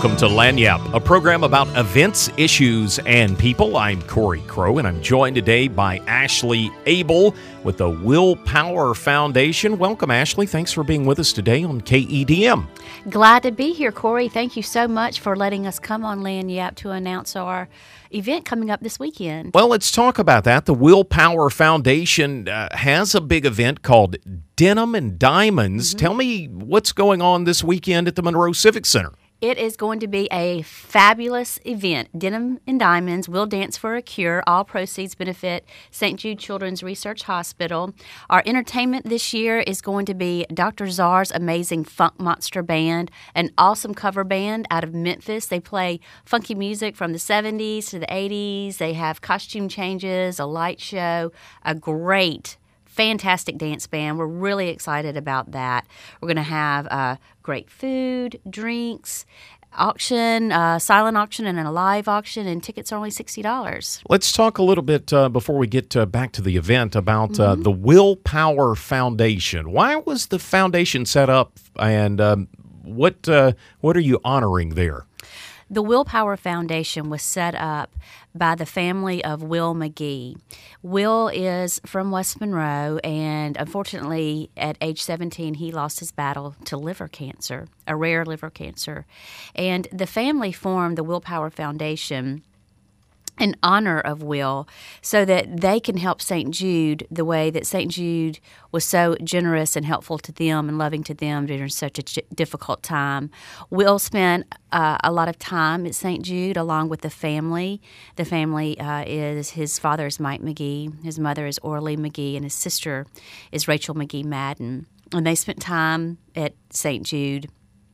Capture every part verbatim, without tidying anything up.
Welcome to Lagniappe, a program about events, issues, and people. I'm Corey Crow, and I'm joined today by Ashley Abel with the Willpower Foundation. Welcome, Ashley. Thanks for being with us today on K E D M. Glad to be here, Corey. Thank you so much for letting us come on Lagniappe to announce our event coming up this weekend. Well, let's talk about that. The Willpower Foundation uh, has a big event called Denim and Diamonds. Mm-hmm. Tell me what's going on this weekend at the Monroe Civic Center. It is going to be a fabulous event. Denim and Diamonds will dance for a cure. All proceeds benefit Saint Jude Children's Research Hospital. Our entertainment this year is going to be Doctor Czar's amazing Funk Monster Band, an awesome cover band out of Memphis. They play funky music from the seventies to the eighties. They have costume changes, a light show, a great fantastic dance band. We're really excited about that. We're going to have uh, great food, drinks, auction, uh, silent auction, and a live auction, and tickets are only sixty dollars. Let's talk a little bit uh, before we get uh, back to the event about uh, mm-hmm. the Willpower Foundation. Why was the foundation set up, and um, what uh, what are you honoring there? The Willpower Foundation was set up by the family of Will McGee. Will is from West Monroe, and unfortunately, at age seventeen, he lost his battle to liver cancer, a rare liver cancer. And the family formed the Willpower Foundation in honor of Will so that they can help Saint Jude the way that Saint Jude was so generous and helpful to them and loving to them during such a j- difficult time. Will spent uh, a lot of time at Saint Jude along with the family. The family uh, is, his father is Mike McGee, his mother is Orly McGee, and his sister is Rachel McGee Madden. And they spent time at Saint Jude.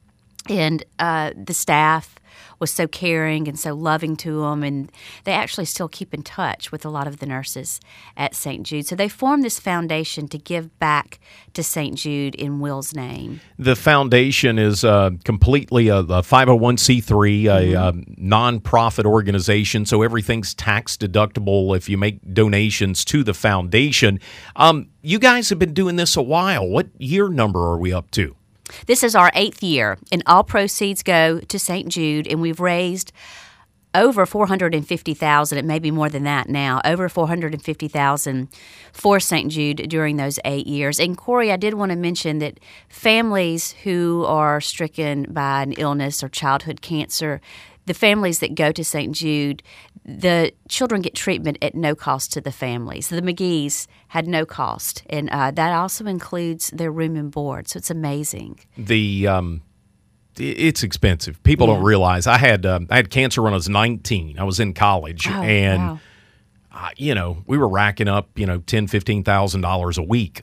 And uh, the staff was so caring and so loving to them, and they actually still keep in touch with a lot of the nurses at Saint Jude. So they formed this foundation to give back to Saint Jude in Will's name. The foundation is uh, completely a, a five oh one c three, mm-hmm. a, a nonprofit organization, so everything's tax deductible if you make donations to the foundation. Um, you guys have been doing this a while. What year number are we up to? This is our eighth year, and all proceeds go to Saint Jude, and we've raised over four hundred fifty thousand dollars. It may be more than that now, over four hundred fifty thousand dollars for Saint Jude during those eight years. And, Corey, I did want to mention that families who are stricken by an illness or childhood cancer, the families that go to Saint Jude, the children get treatment at no cost to the families. The McGees had no cost, and uh, that also includes their room and board, so it's amazing. The um, it's expensive. People yeah. don't realize. I had um, I had cancer when I was nineteen. I was in college, oh, and wow. uh, you know we were racking up you know ten, fifteen thousand dollars a week.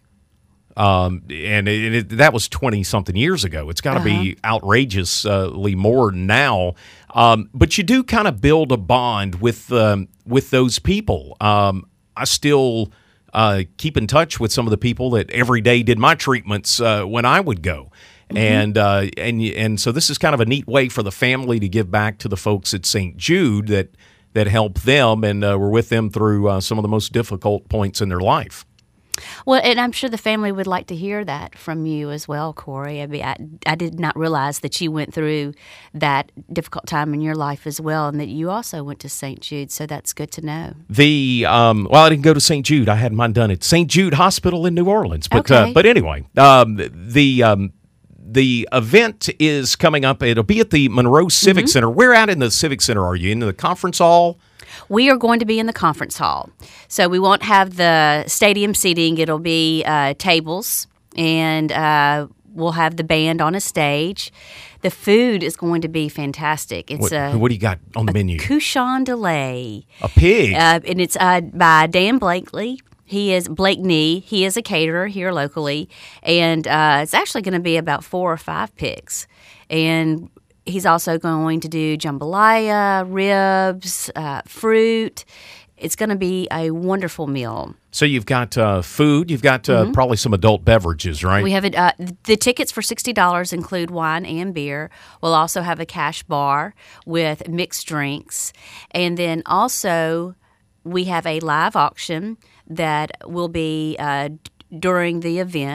Um, and it, it, that was twenty-something years ago. It's got to uh-huh. be outrageously more now. Um, but you do kind of build a bond with um, with those people. Um, I still uh, keep in touch with some of the people that every day did my treatments uh, when I would go. Mm-hmm. And uh, and and so this is kind of a neat way for the family to give back to the folks at Saint Jude that, that help them and uh, were with them through uh, some of the most difficult points in their life. Well, and I'm sure the family would like to hear that from you as well, Corey. I mean, I, I did not realize that you went through that difficult time in your life as well, and that you also went to Saint Jude, so that's good to know. The um, well, I didn't go to Saint Jude. I had mine done at Saint Jude Hospital in New Orleans. But okay. uh, but anyway, um, the um, the event is coming up. It'll be at the Monroe Civic mm-hmm. Center. Where out in the Civic Center are you? In the conference hall? We are going to be in the conference hall. So we won't have the stadium seating. It'll be uh, tables, and uh, we'll have the band on a stage. The food is going to be fantastic. It's what, a, what do you got on the a menu? Cochon de lait. A pig? Uh, and it's uh, by Dan Blakely. He is Blakeney. He is a caterer here locally, and uh, it's actually going to be about four or five pigs. And he's also going to do jambalaya, ribs, uh, fruit. It's going to be a wonderful meal. So you've got uh, food. You've got uh, mm-hmm. probably some adult beverages, right? We have it. Uh, the tickets for sixty dollars include wine and beer. We'll also have a cash bar with mixed drinks. And then also we have a live auction that will be uh, during the event.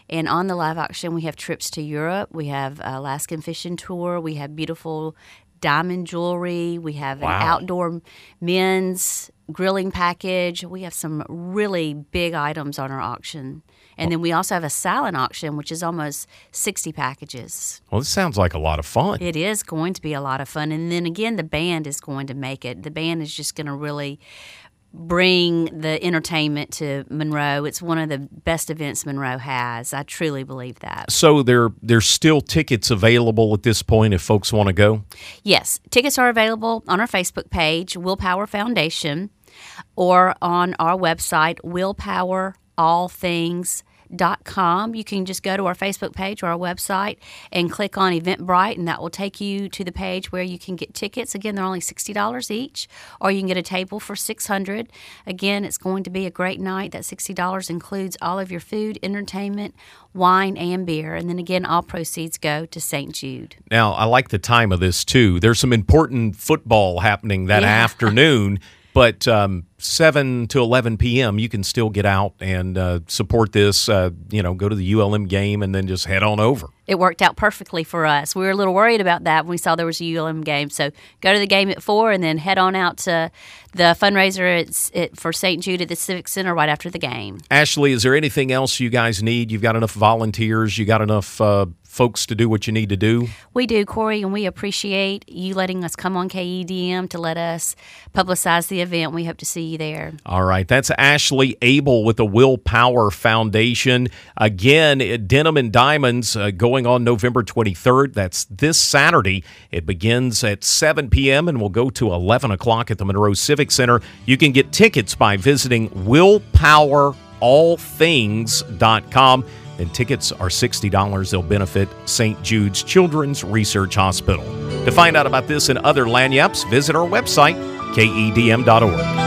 And on the live auction, we have trips to Europe. We have Alaskan fishing tour. We have beautiful diamond jewelry. We have Wow. an outdoor men's grilling package. We have some really big items on our auction. And then we also have a silent auction, which is almost sixty packages. Well, this sounds like a lot of fun. It is going to be a lot of fun. And then again, the band is going to make it. The band is just going to really bring the entertainment to Monroe. It's one of the best events Monroe has. I truly believe that. So there, there's still tickets available at this point if folks want to go? Yes, tickets are available on our Facebook page, Willpower Foundation, or on our website, willpower all things dot com. You can just go to our Facebook page or our website and click on Eventbrite, and that will take you to the page where you can get tickets. Again, they're only sixty dollars each, or you can get a table for six hundred dollars. Again, it's going to be a great night. That sixty dollars includes all of your food, entertainment, wine, and beer. And then again, all proceeds go to Saint Jude. Now, I like the time of this, too. There's some important football happening that Yeah. afternoon, but um, seven to eleven p.m., you can still get out and uh, support this, uh, you know, go to the U L M game and then just head on over. It worked out perfectly for us. We were a little worried about that when we saw there was a U L M game. So go to the game at four and then head on out to the fundraiser at, at, for Saint Jude at the Civic Center right after the game. Ashley, is there anything else you guys need? You've got enough volunteers? You got enough uh, folks to do what you need to do? We do, Corey, and we appreciate you letting us come on K E D M to let us publicize the event. We hope to see you there. All right. That's Ashley Abel with the Willpower Foundation. Again, Denim and Diamonds uh, going on November twenty-third. That's this Saturday. It begins at seven p.m. and will go to eleven o'clock at the Monroe Civic Center. You can get tickets by visiting willpower all things dot com. And tickets are sixty dollars. They'll benefit Saint Jude's Children's Research Hospital. To find out about this and other lagniappes, visit our website, K E D M dot org.